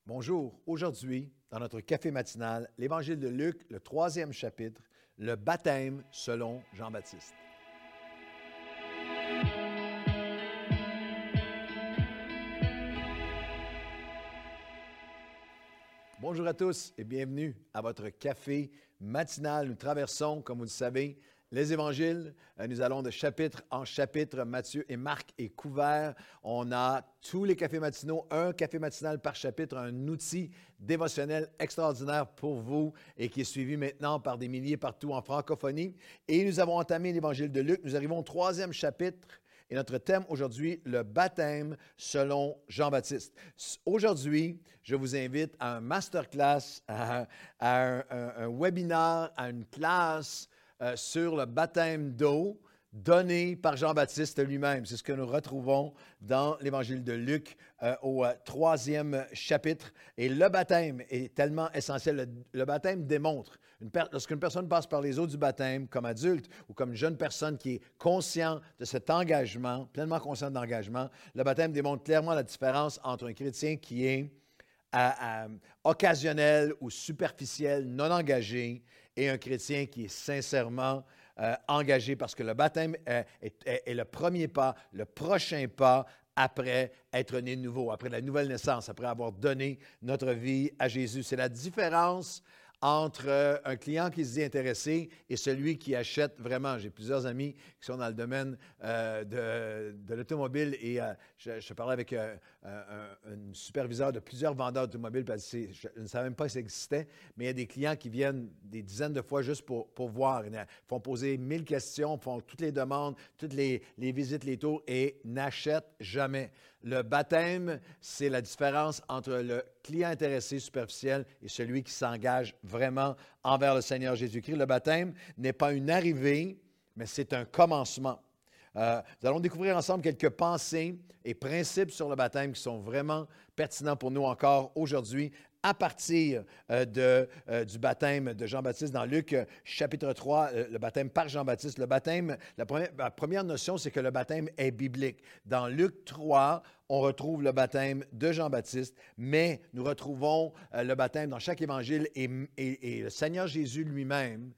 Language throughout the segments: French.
Bonjour, aujourd'hui, dans notre café matinal, l'Évangile de Luc, le 3e chapitre, le baptême selon Jean-Baptiste. Bonjour à tous et bienvenue à votre café matinal. Nous traversons, comme vous le savez, les évangiles. Nous allons de chapitre en chapitre. Matthieu et Marc est couvert. On a tous les cafés matinaux, un café matinal par chapitre, un outil dévotionnel extraordinaire pour vous et qui est suivi maintenant par des milliers partout en francophonie. Et nous avons entamé l'évangile de Luc. Nous arrivons au 3e chapitre. Et notre thème aujourd'hui, le baptême selon Jean-Baptiste. Aujourd'hui, je vous invite à un masterclass, à un webinaire, à une classe sur le baptême d'eau donné par Jean-Baptiste lui-même. C'est ce que nous retrouvons dans l'Évangile de Luc au 3e chapitre. Et le baptême est tellement essentiel. Le baptême démontre, lorsqu'une personne passe par les eaux du baptême comme adulte ou comme jeune personne qui est conscient de cet engagement, pleinement conscient d'engagement, le baptême démontre clairement la différence entre un chrétien qui est occasionnel ou superficiel, non engagé, et un chrétien qui est sincèrement engagé, parce que le baptême est le premier pas, le prochain pas après être né de nouveau, après la nouvelle naissance, après avoir donné notre vie à Jésus. C'est la différence entre un client qui se dit intéressé et celui qui achète vraiment. J'ai plusieurs amis qui sont dans le domaine de l'automobile et je parlais avec un superviseur de plusieurs vendeurs d'automobiles parce que je ne savais même pas que ça existait, mais il y a des clients qui viennent des dizaines de fois juste pour voir. Ils font poser 1000 questions, font toutes les demandes, toutes les visites, les tours et n'achètent jamais. Le baptême, c'est la différence entre le client intéressé superficiel et celui qui s'engage vraiment envers le Seigneur Jésus-Christ. Le baptême n'est pas une arrivée, mais c'est un commencement. Nous allons découvrir ensemble quelques pensées et principes sur le baptême qui sont vraiment pertinents pour nous encore aujourd'hui à partir du baptême de Jean-Baptiste dans Luc chapitre 3, le baptême par Jean-Baptiste. Le baptême, la première notion, c'est que le baptême est biblique. Dans Luc 3, on retrouve le baptême de Jean-Baptiste, mais nous retrouvons le baptême dans chaque évangile et le Seigneur Jésus lui-même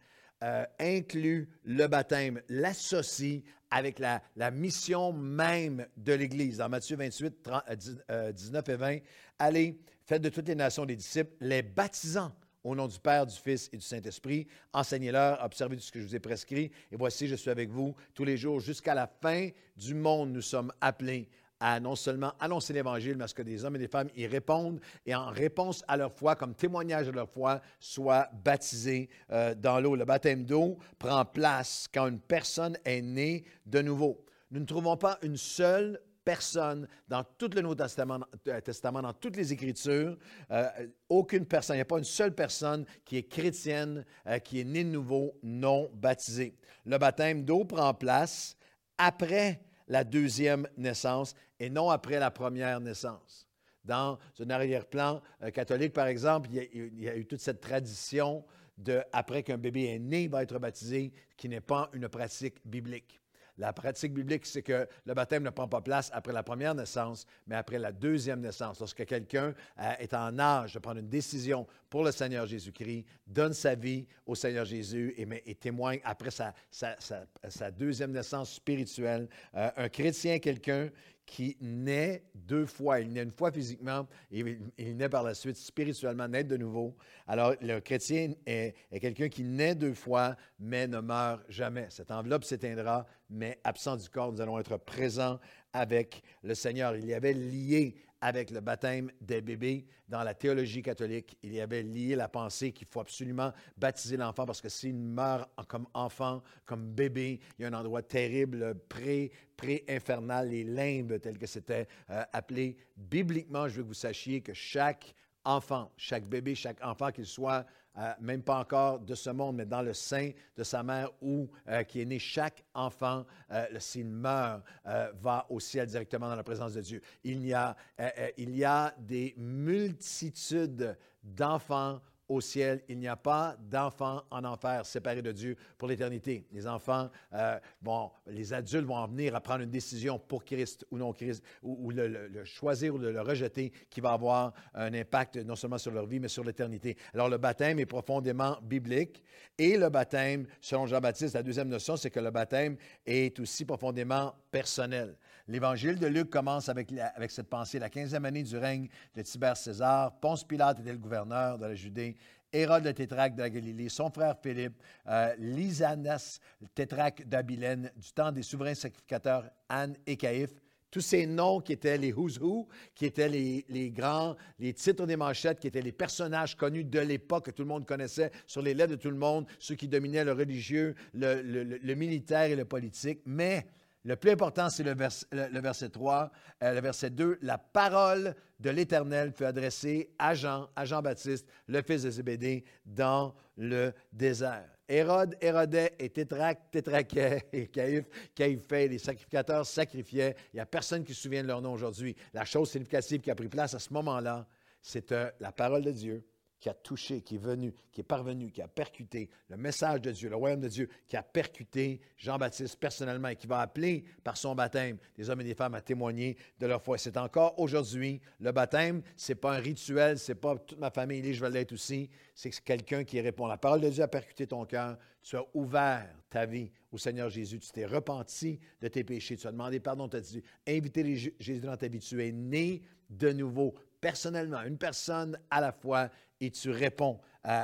inclut le baptême, l'associe avec la mission même de l'Église. Dans Matthieu 28, 19 et 20, « Allez, faites de toutes les nations des disciples, les baptisant au nom du Père, du Fils et du Saint-Esprit. Enseignez-leur, observez tout ce que je vous ai prescrit. Et voici, je suis avec vous tous les jours jusqu'à la fin du monde. Nous sommes appelés à non seulement annoncer l'Évangile, mais à ce que des hommes et des femmes y répondent et en réponse à leur foi, comme témoignage de leur foi, soient baptisés dans l'eau. Le baptême d'eau prend place quand une personne est née de nouveau. Nous ne trouvons pas une seule personne dans tout le Nouveau Testament, dans toutes les Écritures, aucune personne, il n'y a pas une seule personne qui est chrétienne, qui est née de nouveau, non baptisée. Le baptême d'eau prend place après la deuxième naissance et non après la première naissance. Dans un arrière-plan catholique, par exemple, il y a eu toute cette tradition de, après qu'un bébé est né, il va être baptisé, qui n'est pas une pratique biblique. La pratique biblique, c'est que le baptême ne prend pas place après la première naissance, mais après la deuxième naissance. Lorsque quelqu'un est en âge de prendre une décision pour le Seigneur Jésus-Christ, donne sa vie au Seigneur Jésus et témoigne après sa deuxième naissance spirituelle. Un chrétien, quelqu'un qui naît deux fois. Il naît une fois physiquement et il naît par la suite spirituellement, naît de nouveau. Alors, le chrétien est quelqu'un qui naît deux fois, mais ne meurt jamais. Cette enveloppe s'éteindra, mais absent du corps, nous allons être présents avec le Seigneur. Il y avait lié avec le baptême des bébés dans la théologie catholique. Il y avait lié la pensée qu'il faut absolument baptiser l'enfant parce que s'il meurt comme enfant, comme bébé, il y a un endroit terrible, pré-infernal, les limbes, tel que c'était appelé. Bibliquement, je veux que vous sachiez que chaque enfant, chaque bébé, chaque enfant, qu'il soit même pas encore de ce monde, mais dans le sein de sa mère ou qui est né, chaque enfant, s'il meurt, va au ciel directement dans la présence de Dieu. Il y a des multitudes d'enfants au ciel. Il n'y a pas d'enfants en enfer séparés de Dieu pour l'éternité. Les enfants, les adultes vont en venir à prendre une décision pour Christ ou non Christ, ou le choisir ou le rejeter, qui va avoir un impact non seulement sur leur vie, mais sur l'éternité. Alors, le baptême est profondément biblique. Et le baptême, selon Jean-Baptiste, la deuxième notion, c'est que le baptême est aussi profondément personnel. L'Évangile de Luc commence avec cette pensée. La 15e année du règne de Tibère César, Ponce Pilate était le gouverneur de la Judée, Hérode le tétrarque de la Galilée, son frère Philippe, Lysanas, le tétrarque d'Abilène, du temps des souverains sacrificateurs Anne et Caïphe. Tous ces noms qui étaient les who's who, qui étaient les grands, les titres des manchettes, qui étaient les personnages connus de l'époque que tout le monde connaissait, sur les lèvres de tout le monde, ceux qui dominaient le religieux, le militaire et le politique. Mais le plus important, c'est le verset 3, le verset 2. La parole de l'Éternel fut adressée à Jean-Baptiste, le fils de Zébédée, dans le désert. Hérode hérodait et tétraquait, et Caïphe caïphait, les sacrificateurs sacrifiaient. Il n'y a personne qui se souvient de leur nom aujourd'hui. La chose significative qui a pris place à ce moment-là, c'est la parole de Dieu qui a touché, qui est venu, qui est parvenu, qui a percuté le message de Dieu, le royaume de Dieu, qui a percuté Jean-Baptiste personnellement et qui va appeler par son baptême des hommes et des femmes à témoigner de leur foi. C'est encore aujourd'hui, le baptême, ce n'est pas un rituel, ce n'est pas toute ma famille est, je vais l'être aussi, c'est quelqu'un qui répond. La parole de Dieu a percuté ton cœur, tu as ouvert ta vie au Seigneur Jésus, tu t'es repenti de tes péchés, tu as demandé pardon, tu as dit, invité Jésus dans ta vie, tu es né de nouveau, personnellement, une personne à la fois, et tu réponds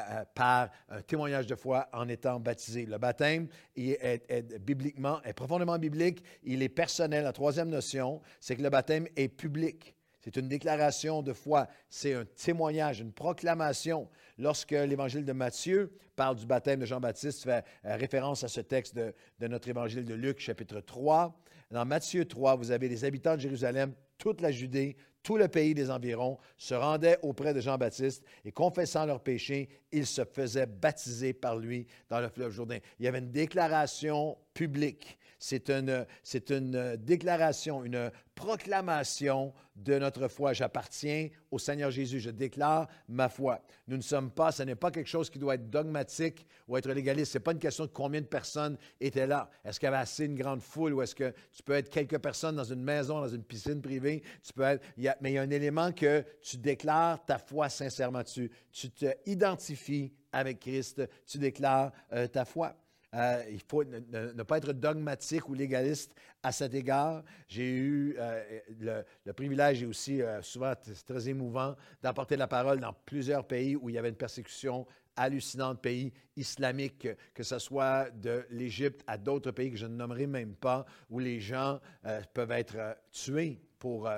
par un témoignage de foi en étant baptisé. Le baptême bibliquement, est profondément biblique, il est personnel. La troisième notion, c'est que le baptême est public. C'est une déclaration de foi, c'est un témoignage, une proclamation. Lorsque l'Évangile de Matthieu parle du baptême de Jean-Baptiste, fait référence à ce texte de notre Évangile de Luc, chapitre 3. Dans Matthieu 3, vous avez les habitants de Jérusalem, toute la Judée, tout le pays des environs se rendaient auprès de Jean-Baptiste et confessant leurs péchés, ils se faisaient baptiser par lui dans le fleuve Jourdain. Il y avait une déclaration publique. C'est une déclaration, une proclamation de notre foi. J'appartiens au Seigneur Jésus. Je déclare ma foi. Nous ne sommes pas, ce n'est pas quelque chose qui doit être dogmatique ou être légaliste. Ce n'est pas une question de combien de personnes étaient là. Est-ce qu'il y avait assez une grande foule ou est-ce que tu peux être quelques personnes dans une maison, dans une piscine privée? Mais il y a un élément que tu déclares ta foi sincèrement. Tu te identifies avec Christ. Tu déclares ta foi. Il faut ne pas être dogmatique ou légaliste à cet égard. J'ai eu le privilège et aussi souvent très émouvant d'apporter la parole dans plusieurs pays où il y avait une persécution hallucinante, pays islamiques, que ce soit de l'Égypte à d'autres pays que je ne nommerai même pas, où les gens peuvent être tués pour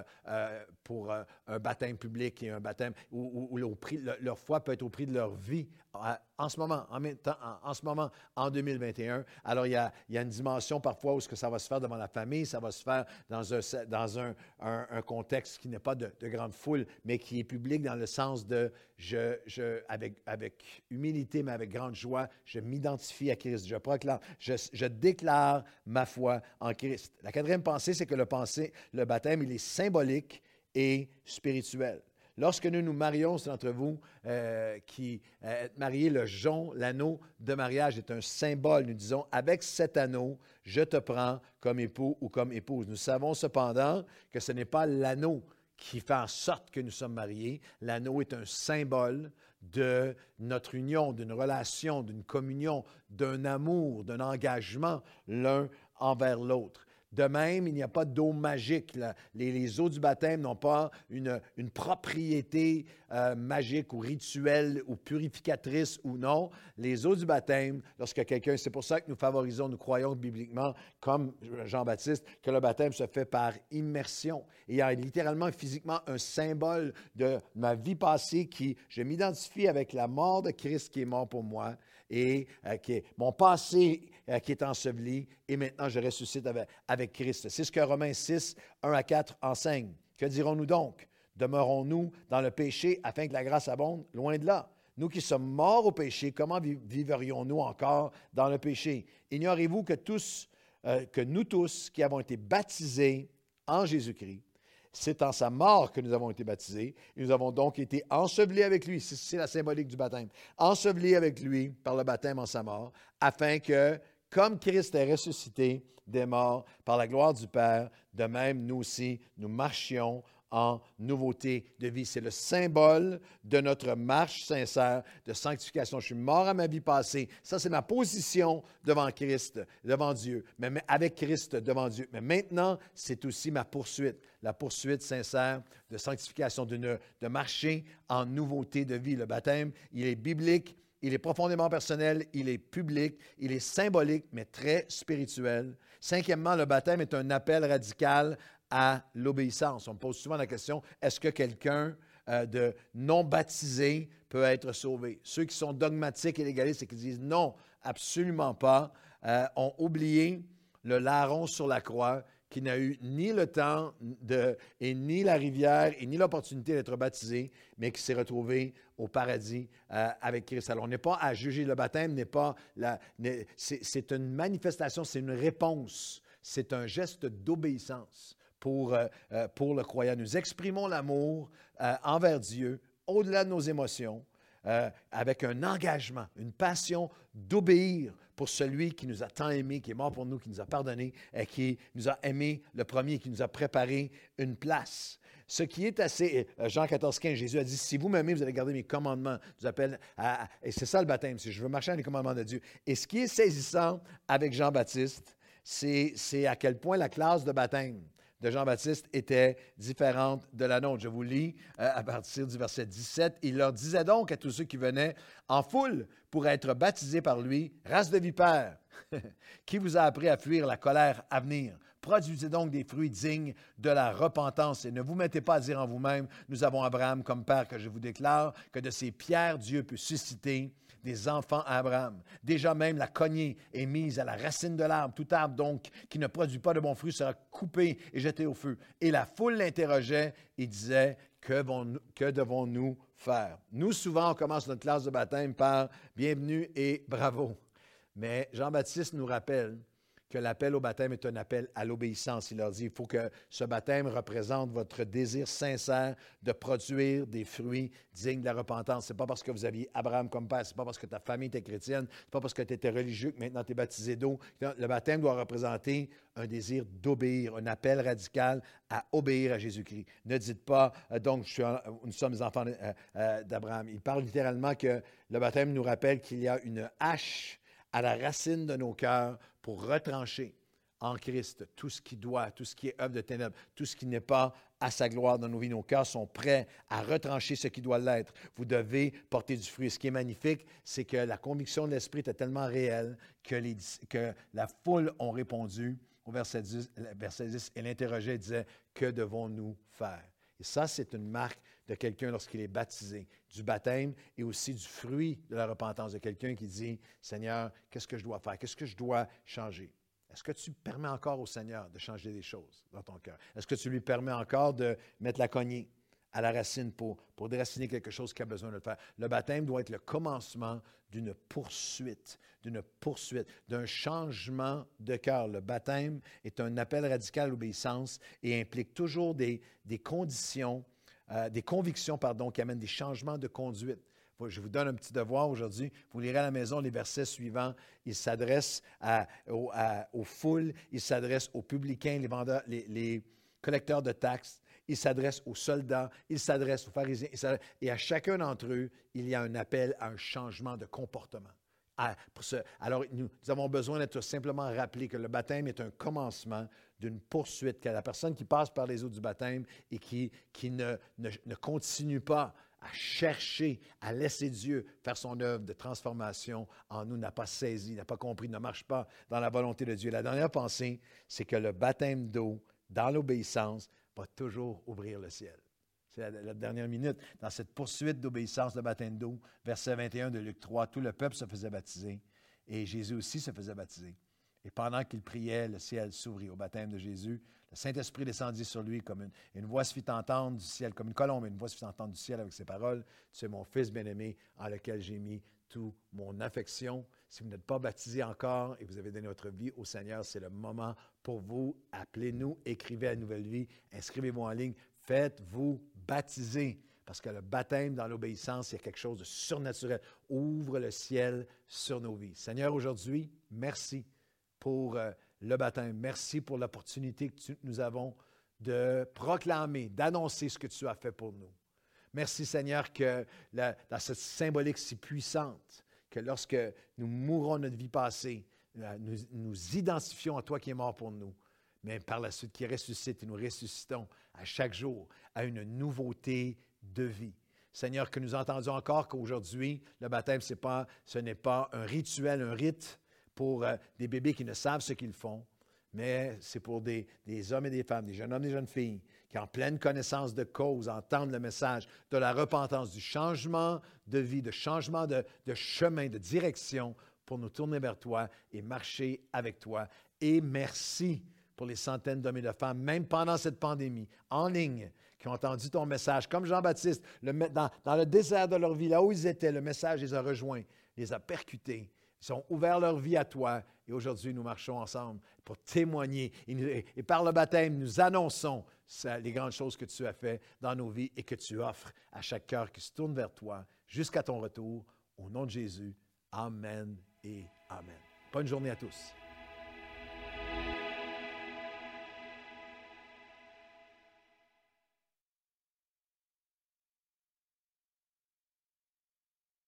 un baptême public et un baptême où leur foi peut être au prix de leur vie en ce moment, en même temps, en ce moment, en 2021. Alors, il y a une dimension parfois où ça va se faire devant la famille, ça va se faire dans un contexte qui n'est pas de grande foule, mais qui est public dans le sens de avec humilité, mais avec grande joie, je m'identifie à Christ, je proclame, je déclare ma foi en Christ. La quatrième pensée, c'est que le baptême, il est symbolique et spirituel. Lorsque nous nous marions, c'est d'entre vous qui êtes mariés, le jonc, l'anneau de mariage est un symbole. Nous disons, avec cet anneau, je te prends comme époux ou comme épouse. Nous savons cependant que ce n'est pas l'anneau qui fait en sorte que nous sommes mariés. L'anneau est un symbole de notre union, d'une relation, d'une communion, d'un amour, d'un engagement l'un envers l'autre. De même, il n'y a pas d'eau magique. Les eaux du baptême n'ont pas une propriété magique ou rituelle ou purificatrice ou non. Les eaux du baptême, lorsque quelqu'un, c'est pour ça que nous favorisons, nous croyons bibliquement, comme Jean-Baptiste, que le baptême se fait par immersion. Et il y a littéralement, physiquement, un symbole de ma vie passée je m'identifie avec la mort de Christ qui est mort pour moi et mon passé qui est enseveli et maintenant je ressuscite avec Christ. C'est ce que Romains 6, 1 à 4 enseigne. Que dirons-nous donc? Demeurons-nous dans le péché afin que la grâce abonde? Loin de là. Nous qui sommes morts au péché, comment vivrions-nous encore dans le péché? Ignorez-vous que nous tous qui avons été baptisés en Jésus-Christ, C'est en sa mort que nous avons été baptisés. Et nous avons donc été ensevelis avec lui. C'est la symbolique du baptême. Ensevelis avec lui par le baptême en sa mort, afin que, comme Christ est ressuscité des morts par la gloire du Père, de même nous aussi, nous marchions en nouveauté de vie. C'est le symbole de notre marche sincère de sanctification. Je suis mort à ma vie passée. Ça, c'est ma position devant Christ, devant Dieu, mais avec Christ devant Dieu. Mais maintenant, c'est aussi ma poursuite, la poursuite sincère de sanctification, de marcher en nouveauté de vie. Le baptême, il est biblique, il est profondément personnel, il est public, il est symbolique, mais très spirituel. Cinquièmement, le baptême est un appel radical à l'obéissance. On me pose souvent la question, est-ce que quelqu'un de non baptisé peut être sauvé? Ceux qui sont dogmatiques et légalistes et qui disent non, absolument pas, ont oublié le larron sur la croix qui n'a eu ni le temps et ni la rivière et ni l'opportunité d'être baptisé, mais qui s'est retrouvé au paradis avec Christ. Alors, on n'est pas à juger. Le baptême n'est pas... c'est une manifestation, c'est une réponse. C'est un geste d'obéissance pour le croyant. Nous exprimons l'amour envers Dieu, au-delà de nos émotions, avec un engagement, une passion d'obéir pour celui qui nous a tant aimés, qui est mort pour nous, qui nous a pardonné, et qui nous a aimés le premier, qui nous a préparé une place. Ce qui est assez... Jean 14, 15, Jésus a dit, « Si vous m'aimez, vous allez garder mes commandements. » Je vous appelle et c'est ça le baptême, si je veux marcher dans les commandements de Dieu. Et ce qui est saisissant avec Jean-Baptiste, c'est à quel point la classe de baptême de Jean-Baptiste était différente de la nôtre. Je vous lis à partir du verset 17. « Il leur disait donc à tous ceux qui venaient en foule pour être baptisés par lui, « Race de vipères, qui vous a appris à fuir la colère à venir? Produisez donc des fruits dignes de la repentance et ne vous mettez pas à dire en vous-même, « Nous avons Abraham comme père, que je vous déclare que de ces pierres Dieu peut susciter des enfants à Abraham. Déjà même la cognée est mise à la racine de l'arbre. Tout arbre donc qui ne produit pas de bons fruits sera coupé et jeté au feu. » Et la foule l'interrogeait et disait, « Que devons-nous faire? » Nous, souvent, on commence notre classe de baptême par « Bienvenue et bravo ». Mais Jean-Baptiste nous rappelle que l'appel au baptême est un appel à l'obéissance. Il leur dit, il faut que ce baptême représente votre désir sincère de produire des fruits dignes de la repentance. Ce n'est pas parce que vous aviez Abraham comme père, ce n'est pas parce que ta famille était chrétienne, ce n'est pas parce que tu étais religieux que maintenant tu es baptisé d'eau. Le baptême doit représenter un désir d'obéir, un appel radical à obéir à Jésus-Christ. Ne dites pas, donc, nous sommes les enfants d'Abraham. Il parle littéralement que le baptême nous rappelle qu'il y a une hache à la racine de nos cœurs pour retrancher en Christ tout ce qui doit, tout ce qui est œuvre de ténèbres, tout ce qui n'est pas à sa gloire dans nos vies. Nos cœurs sont prêts à retrancher ce qui doit l'être. Vous devez porter du fruit. Ce qui est magnifique, c'est que la conviction de l'Esprit était tellement réelle que la foule ont répondu au verset 10 et l'interrogeait et disait, « Que devons-nous faire? » Et ça, c'est une marque de quelqu'un lorsqu'il est baptisé, du baptême et aussi du fruit de la repentance, de quelqu'un qui dit, « Seigneur, qu'est-ce que je dois faire? Qu'est-ce que je dois changer? » Est-ce que tu permets encore au Seigneur de changer des choses dans ton cœur? Est-ce que tu lui permets encore de mettre la cognée à la racine pour déraciner quelque chose qui a besoin de le faire? Le baptême doit être le commencement d'une poursuite, d'un changement de cœur. Le baptême est un appel radical à l'obéissance et implique toujours des conditions, des convictions, qui amènent des changements de conduite. Je vous donne un petit devoir aujourd'hui. Vous lirez à la maison les versets suivants. Il s'adresse aux foules, il s'adresse aux publicains, les vendeurs, les collecteurs de taxes, il s'adresse aux soldats, il s'adresse aux pharisiens, et à chacun d'entre eux, il y a un appel à un changement de comportement. Alors, nous avons besoin d'être simplement rappelés que le baptême est un commencement d'une poursuite, que la personne qui passe par les eaux du baptême et qui ne continue pas à chercher, à laisser Dieu faire son œuvre de transformation en nous, n'a pas saisi, n'a pas compris, ne marche pas dans la volonté de Dieu. La dernière pensée, c'est que le baptême d'eau, dans l'obéissance, va toujours ouvrir le ciel. C'est la dernière minute. Dans cette poursuite d'obéissance, le baptême d'eau, verset 21 de Luc 3, tout le peuple se faisait baptiser et Jésus aussi se faisait baptiser. Et pendant qu'il priait, le ciel s'ouvrit au baptême de Jésus. Le Saint-Esprit descendit sur lui comme une voix se fit entendre du ciel, comme une colombe, une voix se fit entendre du ciel avec ses paroles. Tu es mon Fils bien-aimé en lequel j'ai mis toute mon affection. Si vous n'êtes pas baptisé encore et vous avez donné votre vie au Seigneur, c'est le moment pour vous. Appelez-nous, écrivez à Nouvelle Vie, inscrivez-vous en ligne, faites-vous baptiser. Parce que le baptême dans l'obéissance, il y a quelque chose de surnaturel. Ouvre le ciel sur nos vies. Seigneur, aujourd'hui, merci pour le baptême. Merci pour l'opportunité que nous avons de proclamer, d'annoncer ce que tu as fait pour nous. Merci, Seigneur, que dans cette symbolique si puissante, que lorsque nous mourrons notre vie passée, nous identifions à toi qui es mort pour nous, mais par la suite qui ressuscite et nous ressuscitons à chaque jour à une nouveauté de vie. Seigneur, que nous entendions encore qu'aujourd'hui, le baptême, ce n'est pas un rituel, un rite pour des bébés qui ne savent ce qu'ils font, mais c'est pour des hommes et des femmes, des jeunes hommes et des jeunes filles qui, en pleine connaissance de cause, entendent le message de la repentance, du changement de vie, de changement de chemin, de direction pour nous tourner vers toi et marcher avec toi. Et merci pour les centaines d'hommes et de femmes, même pendant cette pandémie, en ligne, qui ont entendu ton message, comme Jean-Baptiste, dans le désert de leur vie, là où ils étaient, le message les a rejoints, les a percutés. Ils ont ouvert leur vie à toi et aujourd'hui, nous marchons ensemble pour témoigner. Et par le baptême, nous annonçons les grandes choses que tu as faites dans nos vies et que tu offres à chaque cœur qui se tourne vers toi jusqu'à ton retour. Au nom de Jésus, Amen et Amen. Bonne journée à tous.